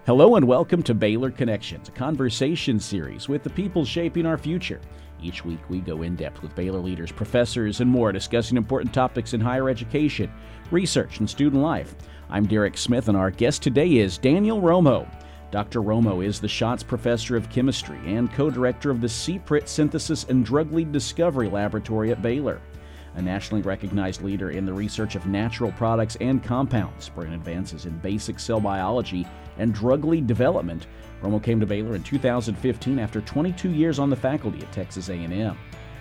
Hello and welcome to Baylor Connections, a conversation series with the people shaping our future. Each week we go in depth with Baylor leaders, professors, and more, discussing important topics in higher education, research, and student life. I'm Derek Smith, and our guest today is Daniel Romo. Dr. Romo is the Schatz Professor of Chemistry and co-director of the CPRIT Synthesis and Drug Lead Discovery Laboratory at Baylor. A nationally recognized leader in the research of natural products and compounds, bringing advances in basic cell biology and drug lead development, Romo came to Baylor in 2015 after 22 years on the faculty at Texas A&M.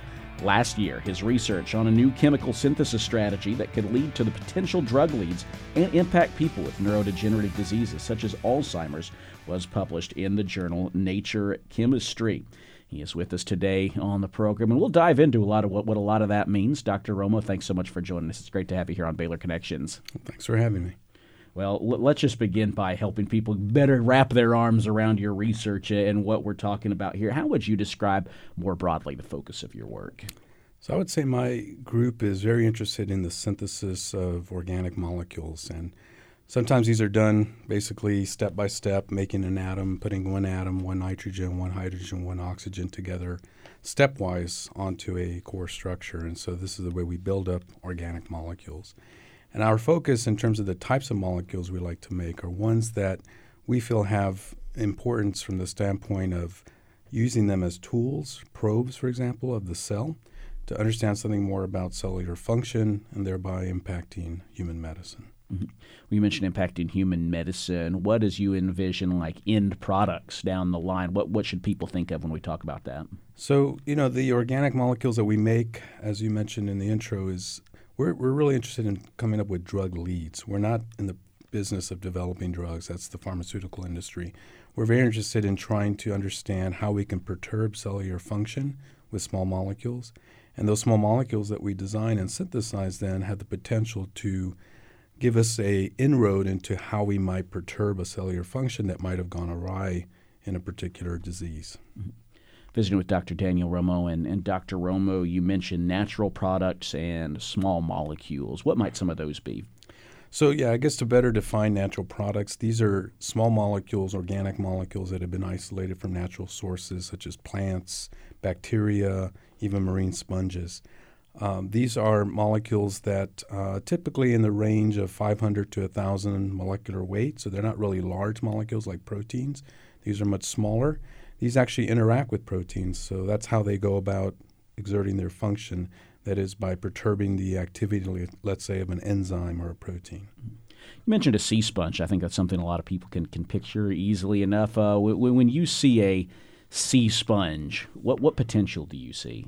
Last year, his research on a new chemical synthesis strategy that could lead to the potential drug leads and impact people with neurodegenerative diseases such as Alzheimer's was published in the journal Nature Chemistry. He is with us today on the program, and we'll dive into a lot of what a lot of that means. Dr. Romo, thanks so much for joining us. It's great to have you here on Baylor Connections. Thanks for having me. Well, let's just begin by helping people better wrap their arms around your research and what we're talking about here. How would you describe more broadly the focus of your work? So I would say my group is very interested in the synthesis of organic molecules, and sometimes these are done basically step by step, making an atom, putting one atom, one nitrogen, one hydrogen, one oxygen together stepwise onto a core structure. And so this is the way we build up organic molecules. And our focus in terms of the types of molecules we like to make are ones that we feel have importance from the standpoint of using them as tools, probes, for example, of the cell, to understand something more about cellular function and thereby impacting human medicine. Mm-hmm. Well, you mentioned impacting human medicine. What does you envision like end products down the line? What should people think of when we talk about that? So, the organic molecules that we make, as you mentioned in the intro, is we're really interested in coming up with drug leads. We're not in the business of developing drugs. That's the pharmaceutical industry. We're very interested in trying to understand how we can perturb cellular function with small molecules. And those small molecules that we design and synthesize then have the potential to give us a inroad into how we might perturb a cellular function that might have gone awry in a particular disease. Mm-hmm. Visiting with Dr. Daniel Romo, and Dr. Romo, you mentioned natural products and small molecules. What might some of those be? So, I guess to better define natural products, these are small molecules, organic molecules that have been isolated from natural sources such as plants, bacteria, even marine sponges. These are molecules that typically in the range of 500 to 1,000 molecular weight, so they're not really large molecules like proteins. These are much smaller. These actually interact with proteins, so that's how they go about exerting their function, that is by perturbing the activity, let's say, of an enzyme or a protein. You mentioned a sea sponge. I think that's something a lot of people can picture easily enough. When you see a sea sponge, what potential do you see?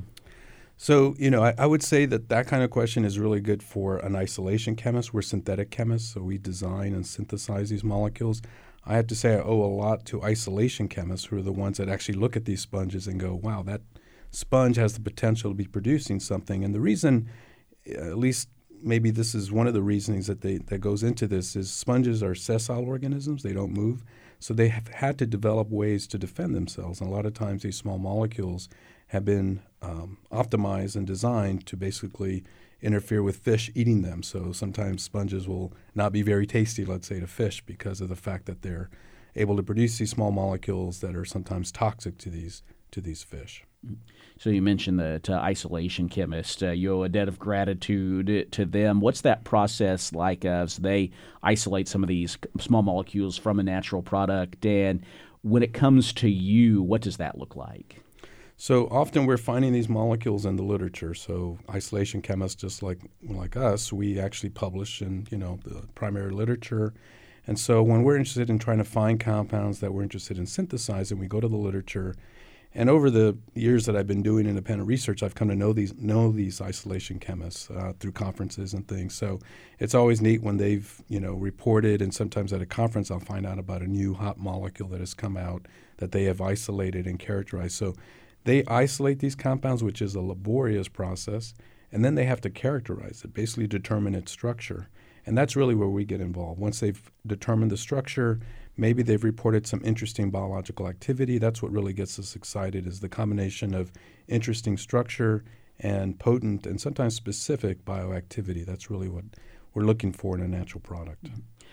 So, I would say that kind of question is really good for an isolation chemist. We're synthetic chemists, so we design and synthesize these molecules. I have to say I owe a lot to isolation chemists, who are the ones that actually look at these sponges and go, wow, that sponge has the potential to be producing something. And the reason, at least maybe this is one of the reasonings that goes into this, is sponges are sessile organisms. They don't move. So they have had to develop ways to defend themselves. And a lot of times these small molecules have been optimized and designed to basically interfere with fish eating them. So sometimes sponges will not be very tasty, let's say, to fish because of the fact that they're able to produce these small molecules that are sometimes toxic to these fish. So you mentioned the isolation chemist. You owe a debt of gratitude to them. What's that process like as they isolate some of these small molecules from a natural product? And when it comes to you, what does that look like? So often we're finding these molecules in the literature. So isolation chemists, just like us, we actually publish in the primary literature. And so when we're interested in trying to find compounds that we're interested in synthesizing, we go to the literature. And over the years that I've been doing independent research, I've come to know these isolation chemists through conferences and things. So it's always neat when they've reported, and sometimes at a conference I'll find out about a new hot molecule that has come out that they have isolated and characterized. So they isolate these compounds, which is a laborious process, and then they have to characterize it, basically determine its structure. And that's really where we get involved. Once they've determined the structure, maybe they've reported some interesting biological activity. That's what really gets us excited, is the combination of interesting structure and potent and sometimes specific bioactivity. That's really what we're looking for in a natural product.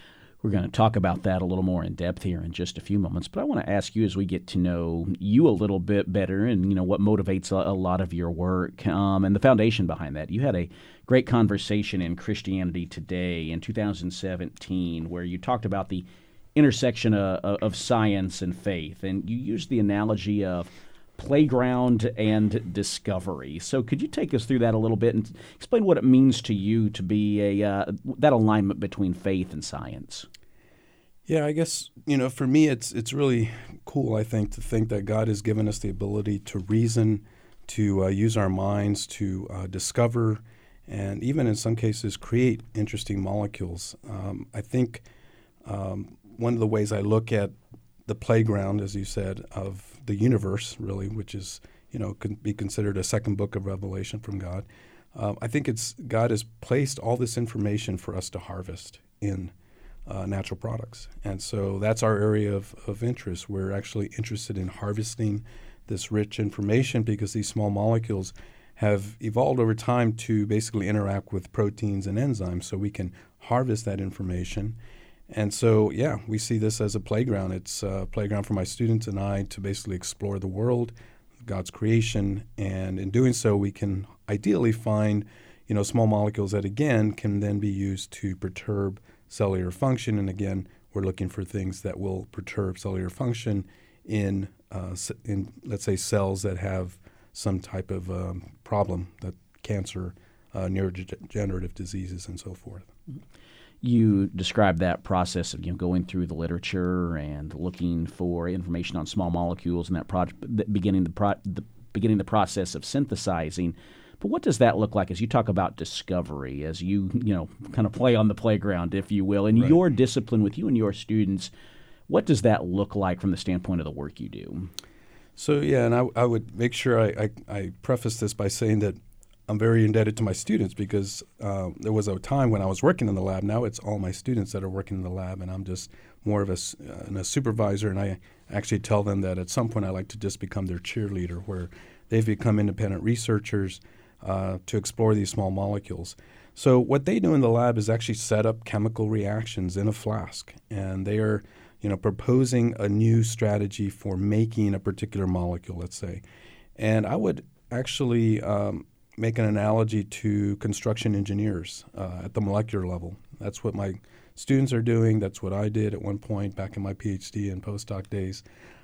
We're going to talk about that a little more in depth here in just a few moments, but I want to ask you as we get to know you a little bit better and, what motivates a lot of your work and the foundation behind that. You had a great conversation in Christianity Today in 2017 where you talked about the intersection of science and faith, and you used the analogy of playground and discovery. So could you take us through that a little bit and explain what it means to you to be that alignment between faith and science? Yeah, I guess, for me, it's really cool, I think, to think that God has given us the ability to reason, to use our minds to discover, and even in some cases create interesting molecules. I think one of the ways I look at the playground, as you said, of the universe, really, which is, can be considered a second book of Revelation from God. I think God has placed all this information for us to harvest in natural products. And so that's our area of interest. We're actually interested in harvesting this rich information because these small molecules have evolved over time to basically interact with proteins and enzymes, so we can harvest that information. And so, we see this as a playground. It's a playground for my students and I to basically explore the world, God's creation, and in doing so, we can ideally find, small molecules that, again, can then be used to perturb cellular function. And again, we're looking for things that will perturb cellular function in let's say, cells that have some type of problem, that cancer, neurodegenerative diseases, and so forth. You described that process of going through the literature and looking for information on small molecules and beginning the process of synthesizing. But what does that look like as you talk about discovery, as you kind of play on the playground, if you will, in your discipline with you and your students? What does that look like from the standpoint of the work you do? So and I would make sure I preface this by saying that I'm very indebted to my students because there was a time when I was working in the lab. Now it's all my students that are working in the lab, and I'm just more of a supervisor. And I actually tell them that at some point I like to just become their cheerleader, where they've become independent researchers to explore these small molecules. So what they do in the lab is actually set up chemical reactions in a flask, and they are proposing a new strategy for making a particular molecule, let's say. And I would actually make an analogy to construction engineers at the molecular level. That's what my students are doing. That's what I did at one point back in my PhD and postdoc days.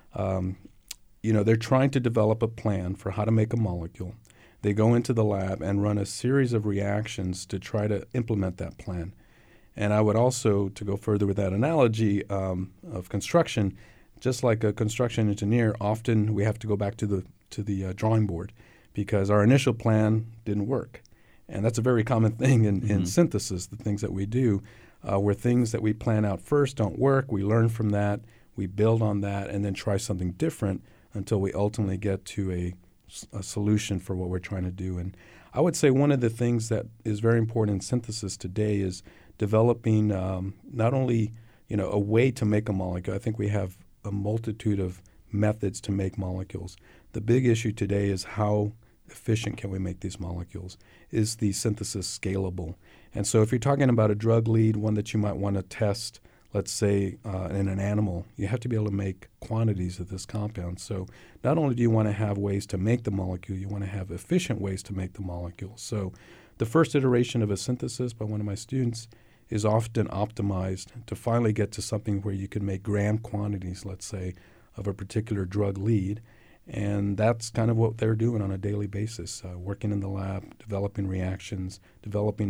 They're trying to develop a plan for how to make a molecule. They go into the lab and run a series of reactions to try to implement that plan. And I would also, to go further with that analogy of construction, just like a construction engineer, often we have to go back to the drawing board, because our initial plan didn't work. And that's a very common thing in synthesis, the things that we do, where things that we plan out first don't work. We learn from that, we build on that, and then try something different until we ultimately get to a solution for what we're trying to do. And I would say one of the things that is very important in synthesis today is developing not only a way to make a molecule. I think we have a multitude of methods to make molecules. The big issue today is how efficient can we make these molecules? Is the synthesis scalable? And so if you're talking about a drug lead, one that you might want to test, let's say in an animal, you have to be able to make quantities of this compound. So not only do you want to have ways to make the molecule, you want to have efficient ways to make the molecule. So the first iteration of a synthesis by one of my students is often optimized to finally get to something where you can make gram quantities, let's say, of a particular drug lead. And that's kind of what they're doing on a daily basis, working in the lab, developing reactions, developing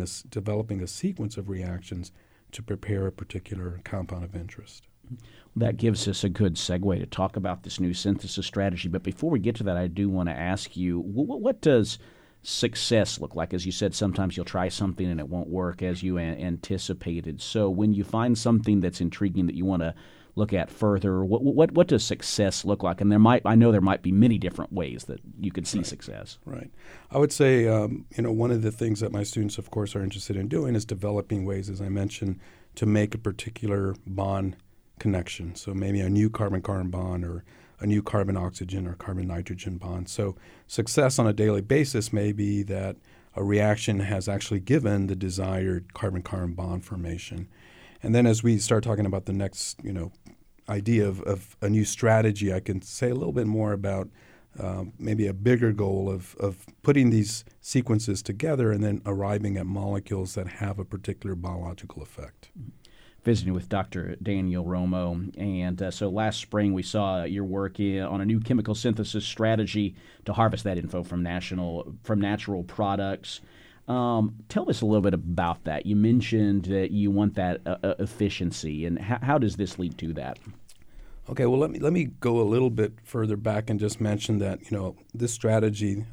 a sequence of reactions to prepare a particular compound of interest. That gives us a good segue to talk about this new synthesis strategy. But before we get to that, I do want to ask you, what does success look like? As you said, sometimes you'll try something and it won't work as you anticipated. So when you find something that's intriguing that you want to look at further, what does success look like? And I know there might be many different ways that you could see success. Right. I would say, one of the things that my students, of course, are interested in doing is developing ways, as I mentioned, to make a particular bond connection. So maybe a new carbon-carbon bond or a new carbon-oxygen or carbon-nitrogen bond. So success on a daily basis may be that a reaction has actually given the desired carbon-carbon bond formation. And then as we start talking about the next, idea of a new strategy, I can say a little bit more about maybe a bigger goal of putting these sequences together and then arriving at molecules that have a particular biological effect. Visiting with Dr. Daniel Romo, and so last spring we saw your work on a new chemical synthesis strategy to harvest that info from natural products. Tell us a little bit about that. You mentioned that you want that efficiency, and how does this lead to that? Okay, well, let me go a little bit further back and just mention that this strategy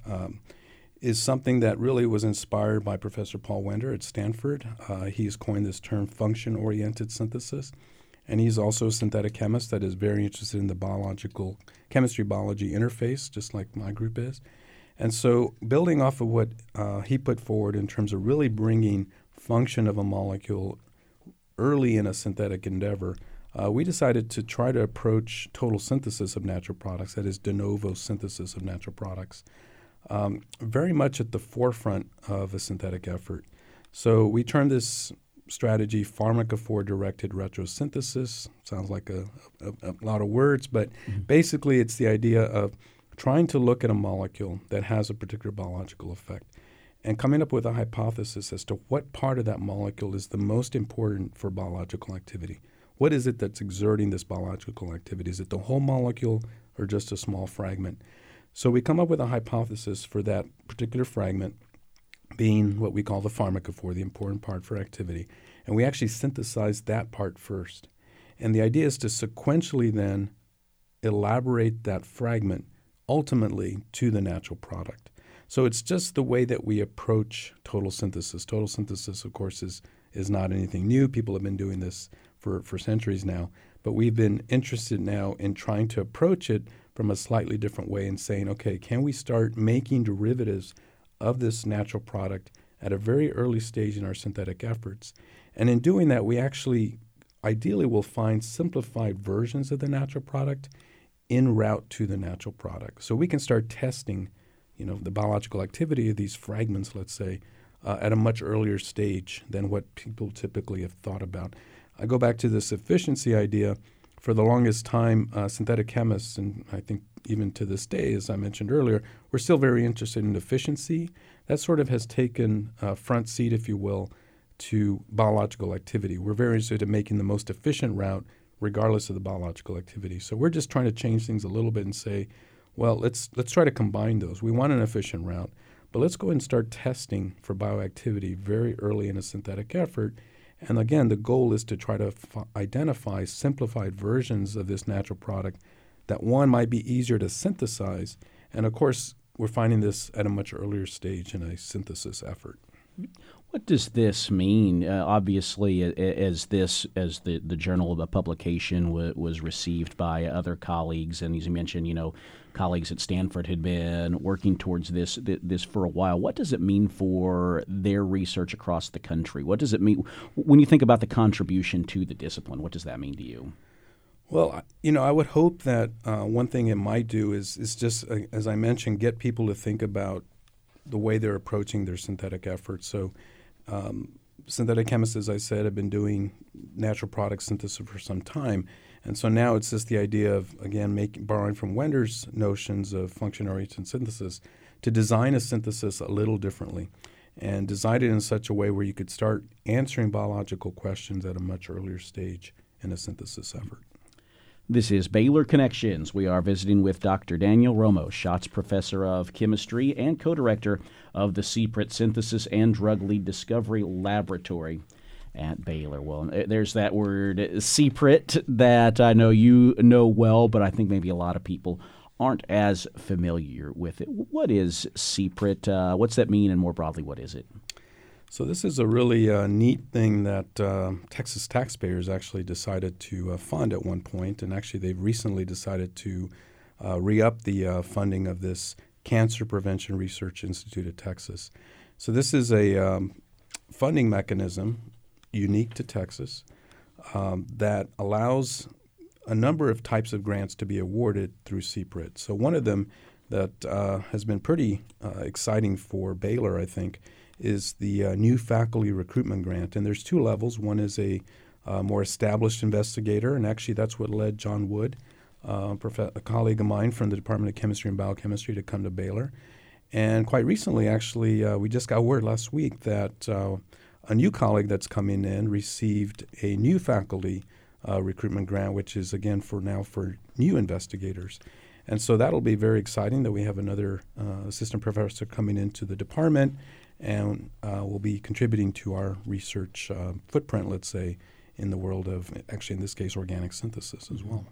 is something that really was inspired by Professor Paul Wender at Stanford. He's coined this term function-oriented synthesis, and he's also a synthetic chemist that is very interested in the chemistry-biology interface, just like my group is. And so building off of what he put forward in terms of really bringing function of a molecule early in a synthetic endeavor, we decided to try to approach total synthesis of natural products, that is de novo synthesis of natural products, very much at the forefront of a synthetic effort. So we termed this strategy pharmacophore-directed retrosynthesis. Sounds like a lot of words, but basically it's the idea of trying to look at a molecule that has a particular biological effect and coming up with a hypothesis as to what part of that molecule is the most important for biological activity. What is it that's exerting this biological activity? Is it the whole molecule or just a small fragment? So we come up with a hypothesis for that particular fragment being what we call the pharmacophore, the important part for activity. And we actually synthesize that part first. And the idea is to sequentially then elaborate that fragment ultimately to the natural product. So it's just the way that we approach total synthesis. Total synthesis, of course, is not anything new. People have been doing this for centuries now. But we've been interested now in trying to approach it from a slightly different way and saying, okay, can we start making derivatives of this natural product at a very early stage in our synthetic efforts? And in doing that, we actually ideally will find simplified versions of the natural product en route to the natural product. So we can start testing, the biological activity of these fragments, let's say, at a much earlier stage than what people typically have thought about. I go back to this efficiency idea. For the longest time, synthetic chemists, and I think even to this day, as I mentioned earlier, we're still very interested in efficiency. That sort of has taken a front seat, if you will, to biological activity. We're very interested in making the most efficient route regardless of the biological activity. So we're just trying to change things a little bit and say, well, let's try to combine those. We want an efficient route, but let's go ahead and start testing for bioactivity very early in a synthetic effort. And again, the goal is to try to identify simplified versions of this natural product that, one, might be easier to synthesize. And of course, we're finding this at a much earlier stage in a synthesis effort. What does this mean? Obviously, as the journal of the publication was received by other colleagues, and as you mentioned, colleagues at Stanford had been working towards this for a while. What does it mean for their research across the country? What does it mean when you think about the contribution to the discipline? What does that mean to you? Well, I would hope that one thing it might do is just, as I mentioned, get people to think about the way they're approaching their synthetic efforts. So synthetic chemists, as I said, have been doing natural product synthesis for some time. And so now it's just the idea of, again, borrowing from Wender's notions of function-oriented synthesis to design a synthesis a little differently and design it in such a way where you could start answering biological questions at a much earlier stage in a synthesis effort. This is Baylor Connections. We are visiting with Dr. Daniel Romo, Schatz Professor of Chemistry and co-director of the CPRIT Synthesis and Drug Lead Discovery Laboratory at Baylor. Well, there's that word CPRIT that I know you know well, but I think maybe a lot of people aren't as familiar with it. What is CPRIT? What's that mean? And more broadly, what is it? So this is a really neat thing that Texas taxpayers actually decided to fund at one point, and actually they've recently decided to re-up the funding of this Cancer Prevention Research Institute of Texas. So this is a funding mechanism unique to Texas that allows a number of types of grants to be awarded through CPRIT. So one of them that has been pretty exciting for Baylor, I think, is the new faculty recruitment grant. And there's two levels. One is a more established investigator, and actually that's what led John Wood, a colleague of mine from the Department of Chemistry and Biochemistry, to come to Baylor. And quite recently, actually, we just got word last week that a new colleague that's coming in received a new faculty recruitment grant, which is, again, for new investigators. And so that'll be very exciting that we have another assistant professor coming into the department and will be contributing to our research footprint, let's say, in the world of, actually in this case, organic synthesis as well.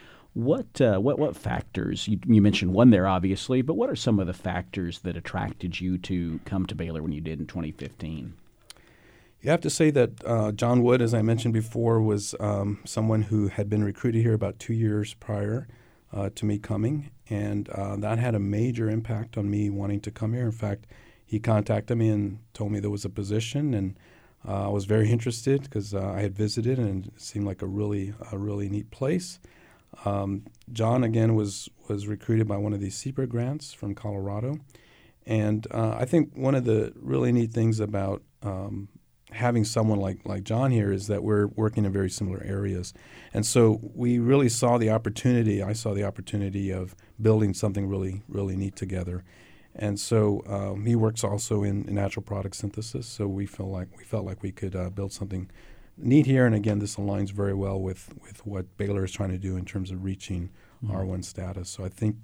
What factors, you mentioned one there obviously, but what are some of the factors that attracted you to come to Baylor when you did in 2015? You have to say that John Wood, as I mentioned before, was someone who had been recruited here about 2 years prior to me coming, and that had a major impact on me wanting to come here. In fact, he contacted me and told me there was a position, and I was very interested because I had visited and it seemed like a really neat place. John, again, was recruited by one of these CPRIT grants from Colorado. And I think one of the really neat things about having someone like John here is that we're working in very similar areas. And so we really saw the opportunity, I saw the opportunity of building something really, really neat together. And so he works also in natural product synthesis, so we felt like we could build something neat here, and again, this aligns very well with what Baylor is trying to do in terms of reaching R1 status. So I think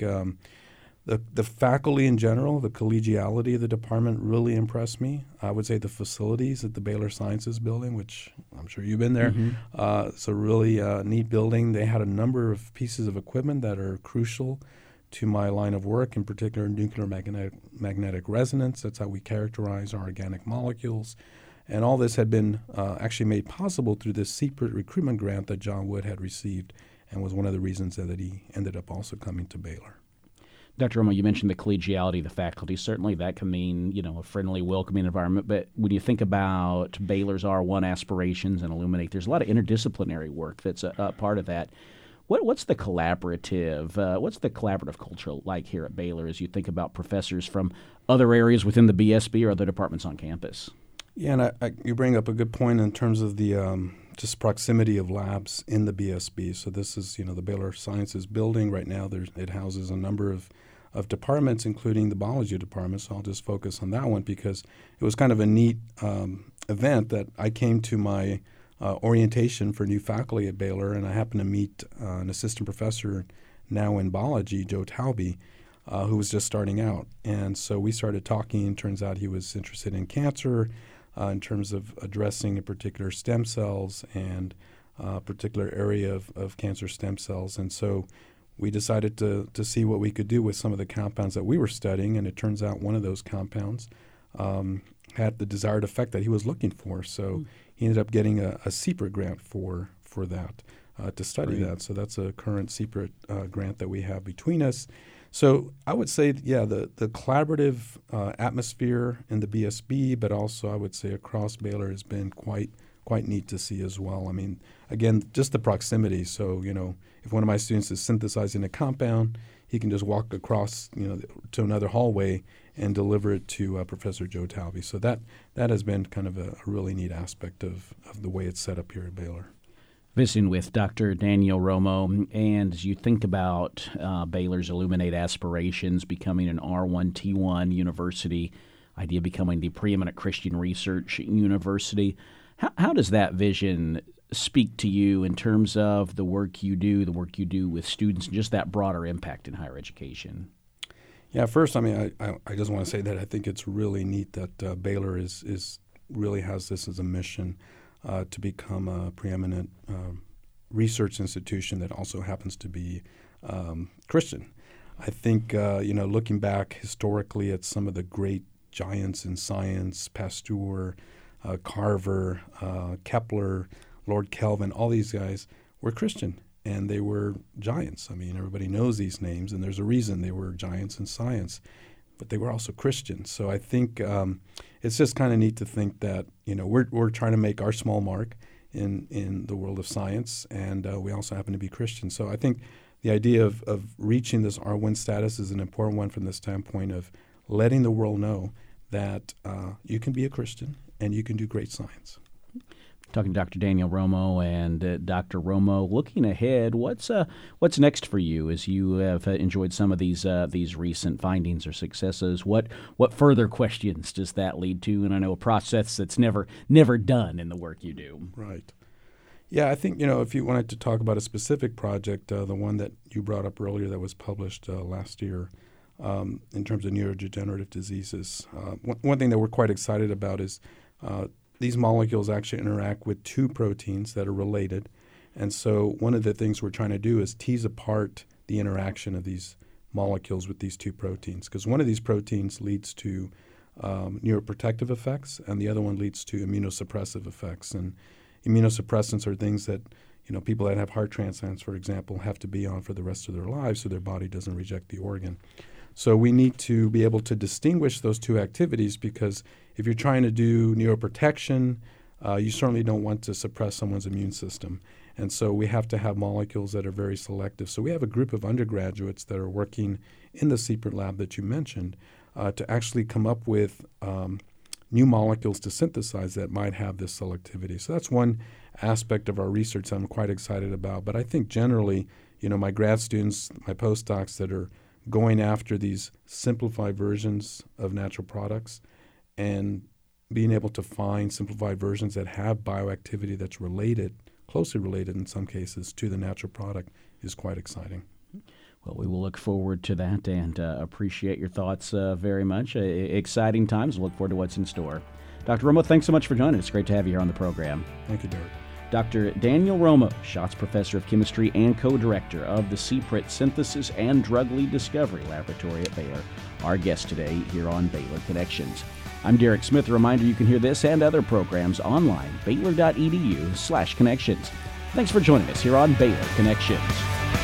the faculty in general, the collegiality of the department really impressed me. I would say the facilities at the Baylor Sciences Building, which I'm sure you've been there, it's a really neat building. They had a number of pieces of equipment that are crucial to my line of work, in particular nuclear magnetic resonance. That's how we characterize our organic molecules. And all this had been actually made possible through this CPRIT recruitment grant that John Wood had received, and was one of the reasons that he ended up also coming to Baylor. Dr. Romo, you mentioned the collegiality of the faculty. Certainly that can mean, a friendly, welcoming environment. But when you think about Baylor's R1 aspirations and Illuminate, there's a lot of interdisciplinary work that's a part of that. What's the collaborative culture like here at Baylor as you think about professors from other areas within the BSB or other departments on campus? Yeah, and you bring up a good point in terms of the just proximity of labs in the BSB. So this is, the Baylor Sciences Building right now. It houses a number of departments, including the biology department. So I'll just focus on that one because it was kind of a neat event that I came to my orientation for new faculty at Baylor, and I happened to meet an assistant professor now in biology, Joe Talby, who was just starting out. And so we started talking, and turns out he was interested in cancer, in terms of addressing in particular stem cells and a particular area of cancer stem cells. And so we decided to see what we could do with some of the compounds that we were studying, and it turns out one of those compounds had the desired effect that he was looking for. So he ended up getting a CPRIT grant for that, to study that. So that's a current CPRIT grant that we have between us. So I would say, the collaborative atmosphere in the BSB, but also I would say across Baylor has been quite neat to see as well. I mean, again, just the proximity. So, if one of my students is synthesizing a compound, he can just walk across, to another hallway and deliver it to Professor Joe Talby. So that has been kind of a really neat aspect of the way it's set up here at Baylor. Visiting with Dr. Daniel Romo, and as you think about Baylor's Illuminate aspirations, becoming an R1T1 university, idea of becoming the preeminent Christian research university, how does that vision speak to you in terms of the work you do with students, and just that broader impact in higher education? Yeah, first, I just want to say that I think it's really neat that Baylor is really has this as a mission. To become a preeminent research institution that also happens to be Christian. I think, looking back historically at some of the great giants in science, Pasteur, Carver, Kepler, Lord Kelvin, all these guys were Christian, and they were giants. I mean, everybody knows these names, and there's a reason they were giants in science. But they were also Christian. So I think it's just kind of neat to think that, we're trying to make our small mark in the world of science, and we also happen to be Christian. So I think the idea of reaching this R1 status is an important one from the standpoint of letting the world know that you can be a Christian and you can do great science. Talking to Dr. Daniel Romo, and Dr. Romo, looking ahead, what's next for you as you have enjoyed some of these recent findings or successes? What further questions does that lead to? And I know a process that's never done in the work you do. Right. Yeah, I think, if you wanted to talk about a specific project, the one that you brought up earlier that was published last year in terms of neurodegenerative diseases, one thing that we're quite excited about is these molecules actually interact with two proteins that are related. And so one of the things we're trying to do is tease apart the interaction of these molecules with these two proteins, because one of these proteins leads to neuroprotective effects and the other one leads to immunosuppressive effects. And immunosuppressants are things that people that have heart transplants, for example, have to be on for the rest of their lives so their body doesn't reject the organ. So we need to be able to distinguish those two activities, because if you're trying to do neuroprotection, you certainly don't want to suppress someone's immune system. And so we have to have molecules that are very selective. So we have a group of undergraduates that are working in the CPRIT lab that you mentioned to actually come up with new molecules to synthesize that might have this selectivity. So that's one aspect of our research I'm quite excited about. But I think generally, my grad students, my postdocs that are going after these simplified versions of natural products and being able to find simplified versions that have bioactivity that's related, closely related in some cases, to the natural product is quite exciting. Well, we will look forward to that and appreciate your thoughts very much. Exciting times. Look forward to what's in store. Dr. Romo, thanks so much for joining us. It's great to have you here on the program. Thank you, Derek. Dr. Daniel Romo, Schatz Professor of Chemistry and co-director of the CPRIT Synthesis and Drug Lead Discovery Laboratory at Baylor, our guest today here on Baylor Connections. I'm Derek Smith. A reminder, you can hear this and other programs online, baylor.edu/connections. Thanks for joining us here on Baylor Connections.